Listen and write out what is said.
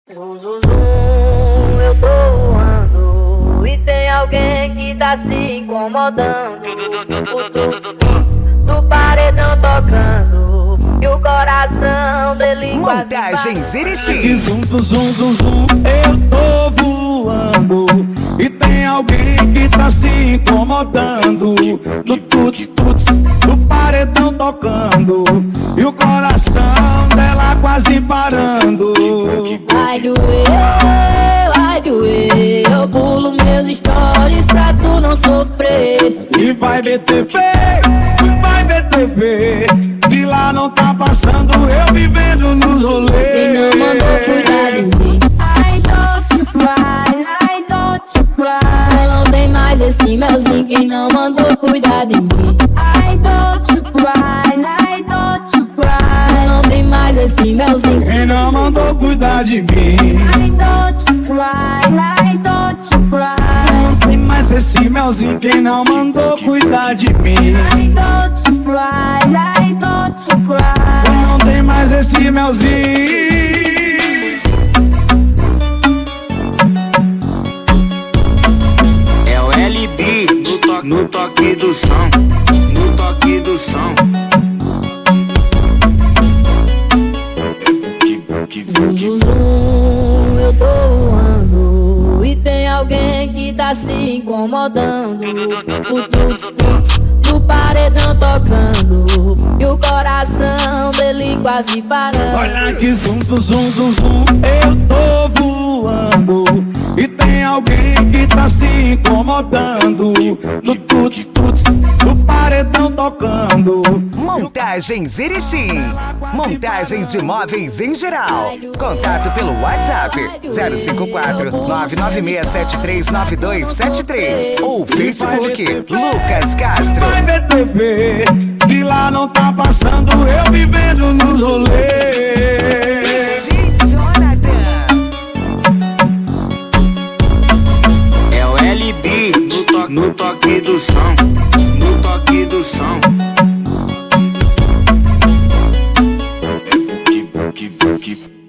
Zum, zum, zum, eu tô voando e tem alguém que tá se incomodando. O tuts do paredão tocando e o coração dele quase Montagens Irixi. Que zum, zum, zum, zum, zum, eu tô voando e tem alguém que tá se incomodando. Do tuts, tuts, do paredão tocando e o coração dela quase parando. Vai doer, eu pulo meus stories pra tu não sofrer. E vai ver TV, vai ver TV, de lá não tá passando, eu vivendo nos rolês. Quem não mandou cuidar de mim? I don't cry, não tem mais esse melzinho. Quem não mandou cuidar de mim? I don't cry, não tem mais esse melzinho. Quem não mandou cuidar de mim? I don't cry, Não tem mais esse melzinho. Quem não mandou cuidar de mim? I don't cry. Não tem mais esse melzinho. É o LB no toque do som, no toque do som. Zum, zum, zum, eu tô voando e tem alguém que tá se incomodando. O tuts, tuts do paredão tocando e o coração dele quase parando. Olha que zum, zum, zum, zum, zum, eu tô voando e tem alguém que tá se incomodando. Do tuts, tuts, do paredão tocando. Montagens Irixi. Montagens de móveis em geral. Contato pelo WhatsApp 054 99673 9273 ou Facebook Lucas Castro. Vai ver TV, de lá não tá passando, eu vivendo nos rolês. É o LB no toque do som, no toque do som. Keep